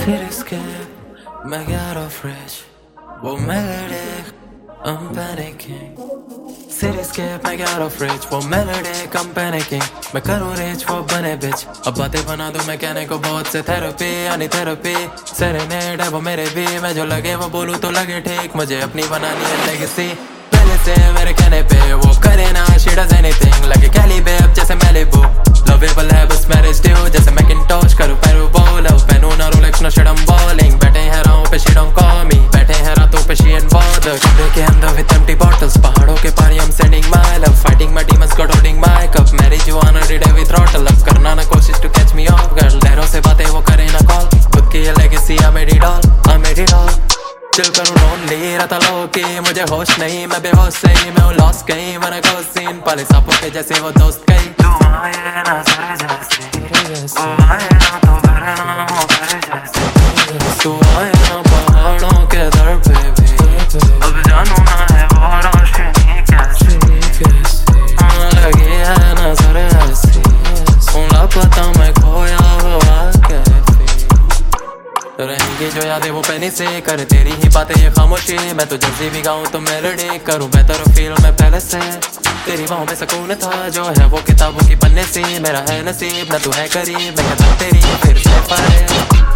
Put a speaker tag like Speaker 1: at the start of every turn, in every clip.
Speaker 1: Cityscape, my get off rich. वो melodic, I'm panicking. Cityscape, मैं get off rich. वो melodic, I'm panicking. मैं करूँ rich, वो बने bitch. अब बातें बना दूँ मैं कहने को बहुत से therapy, यानी therapy. Serenade है वो मेरे भी, मैं जो लगे वो बोलूँ तो लगे ठीक. मुझे अपनी बनानी है legacy. पहले से मेरे कहने पे वो करे ना, she does anything. लगे Cali babe जैसे Malibu. Lovable है बस marriage due जैसे Macintosh. करूँ पैरू ball, पहनूं ना Rolex ना shit I'm balling. बैठे हैं राहों पे she don't call me. बैठे हैं रातों पे she ain't bother. कमरे के अंदर with empty bottles. पहाड़ों के पानी I'm sending my love. Fighting my demons got holding my cup. Marijuana every day with throttle up. करना ना कोशिश to catch me off guard. लहरों से बातें वो करे ना call. खुद की ये legacy I made it all, I made it all. Chill करूँ lonely रहता low key. मुझे होश नहीं मैं बेहोश सही. मैं हूँ lost कहीं when I go scene. पाले सांपों के जैसे वो दोस्त कहीं. तू आए ना सर जैसे, ओ आए ना तो भरे ना हो घर जैसे. तू आए ना पहाड़ों के दर पे भी. अब जानू ना है वो रोशनी कैसे. लगी है नजर ऐसी. हूँ लापता मैं खोया हुआ कैफी. रहेंगी जो यादें वो पहले से कर तेरी ही बातें ये खामोशी. मैं तो जब भी गाऊं तो मेलोडी करूं बेहतर फील मैं पहले से. तेरी बाहों में सुकून था जो है वो किताबों की पन्ने से. मेरा है नसीब न तू है करीब. मैं कहता तेरी फिर से पाए.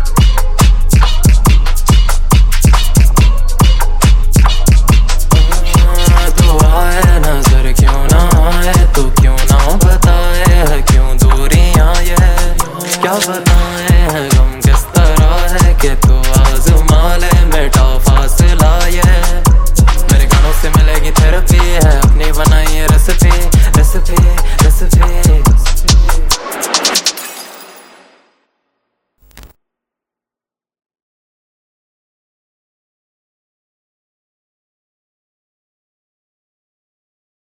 Speaker 1: तू आए नजर क्यों ना आए. तू क्यों ना बताए क्यों दूरियां ये. क्या बताए हैं गम किस तरह है कि तू आज़मा ले. मेरा फासला ये मेरे गानों से मिलेगी थेरेपी है.